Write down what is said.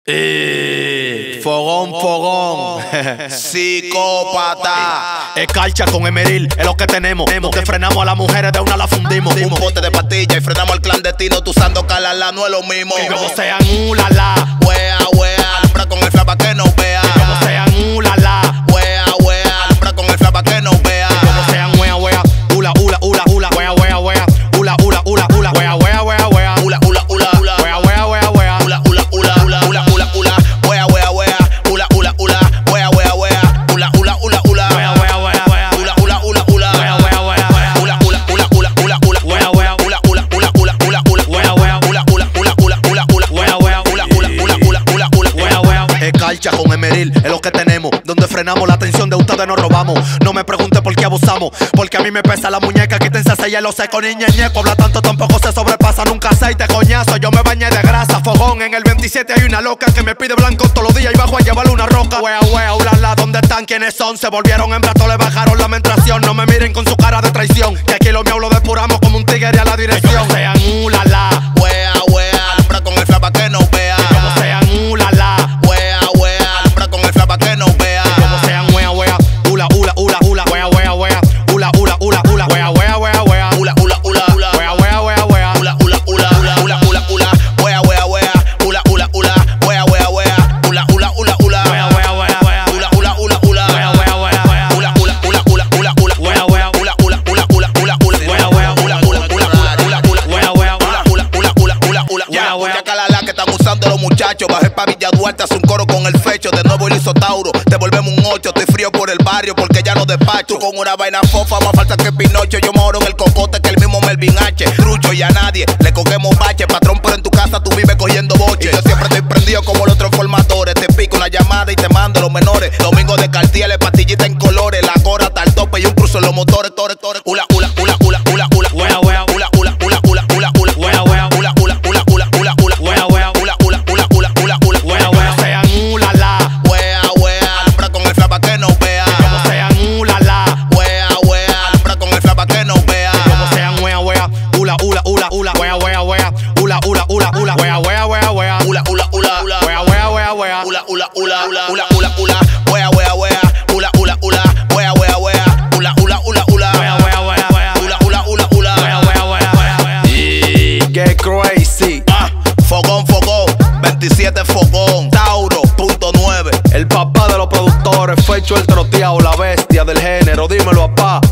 Fogón, fogón. Psicópata. Escarcha con Emeril, es lo que tenemos. Donde frenamos a las mujeres, de una la fundimos. Un bote de pastillas y frenamos al clandestino. Tú usando calala, no es lo mismo. Que como sean ulala. Wea, wea. Alumbra con el fla pa' que no vea. Que como sean ulala. Wea, wea. Alumbra con el fla pa' que no vea. Que como sean wea, wea. Ula, ula, ula, ula. Wea, wea, wea. Ula, ula, ula, ula. Wea, wea, wea, wea. Ula, ula, ula, ula. Wea, wea, wea, wea. Ula, ula, ula, ula, ula, ula, ula. Wea, wea, wea. Ula, ula, ula. Wea, wea, wea. Ula, ula, ula, ula. Wea, wea, wea, wea. Ula, ula, ula, ula. Wea, wea, wea, wea. Ula, ula, ula, ula, ula, ula. Wea, wea. Ula, ula, ula, ula, ula, ula. Wea, wea. Ula, ula, ula, ula, ula, ula. Wea, wea. Ula, ula, ula, ula, ula, ula. Wea, wea. Escarcha con Emeril, es lo que tenemos. Donde frenamos la atención de ustedes nos robamos. No me pregunte por qué abusamos, porque a mí me pesa la muñeca. Quítense ese hielo seco ni ñeñeco. Habla tanto, tampoco se sobrepasa. Nunca aceite, coñazo, yo me bañé de grasa. Fogón, en el 27 hay una loca que me pide blanco todos los días y bajo a llevarle una roca. Wea, wea, ulala, ¿dónde están? ¿Quiénes son? Se volvieron hembras, le bajaron la menstruación. No me miren con su cara de traición, que aquí lo mío lo depuramos como un tigre a la dirección. Que sean ulala. Wea, wea. Alumbra con el fla pa' que no vea. Que como sean ulala. Wea, wea. Alumbra con el fla pa' que no vea. Que como sean wea, wea. Ula, ula, ula, ula. Wea, wea, wea. Ula, ula, ula, ula. Wea, wea, wea, wea. Ula, ula, ula, ula. Wea, wea, wea, wea. Ula, ula, ula, ula, ula, ula, ula. Wea, wea, wea. Ula, ula, ula. Wea, wea, wea. Ula, ula, ula, ula. Wea, wea, wea, wea. Ula, ula, ula, ula. Wea, wea, wea, wea. Ula, ula, ula, ula, ula, ula. Wea, wea. Ula, ula, ula, ula, ula, ula. Wea, wea. Ula, ula, ula, ula, ula, ula. Wea, wea. Ula, ula, ula, ula, ula, ula. Wea, wea. Mucha calala que están usando los muchachos. Bajé pa' Villa Duarte, hace un coro con el fecho. De nuevo el Tauro, te volvemos un 8. Estoy frío por el barrio porque ya no despacho. Tú con una vaina fofa, más falta que Pinocho. Yo me oro en el cocote que el mismo Melvin H. Trucho y a nadie le cogemos bache. Patrón, pero en tu casa tú vives cogiendo boche. Y yo siempre estoy prendido como los transformadores. Te pico una llamada y te mando los menores. Domingo de Cartier, pastillita en colores. La cora hasta el tope y un cruzo en los motores. Ula, ula, ula, ula, ula, ula. Wea, wea. Ula, ula, ula, ula, ula, ula. Wea, wea. Ula, ula, ula, ula, ula, ula. Wea, wea. Ula, ula, ula, ula, ula, ula. Wea, wea. Sean ulala. Wea, wea. Alumbra con el fla pa' que no vea. Que como sean ulala. Wea, wea. Alumbra con el fla pa' que no vea. Que como sean wea, wea. Ula, ula, ula, ula. Wea, wea, wea. Ula, ula, ula, ula. Wea, wea, wea, wea. Ula, ula, ula, ula. Wea, wea, wea, wea. Ula, ula, ula, ula, ula, ula, ula. Wea, wea, wea. Ula, ula, ula. Wea, wea, wea. Ula, ula, ula, ula. Wea, wea, wea, wea. Ula, ula, ula, ula. Wea, wea, wea, wea, wea. Get crazy. Fogón, fogón. 27 fogón. Tauro.9. El papá de los productores, Fecho el troteado, la bestia del género. Dímelo, papá.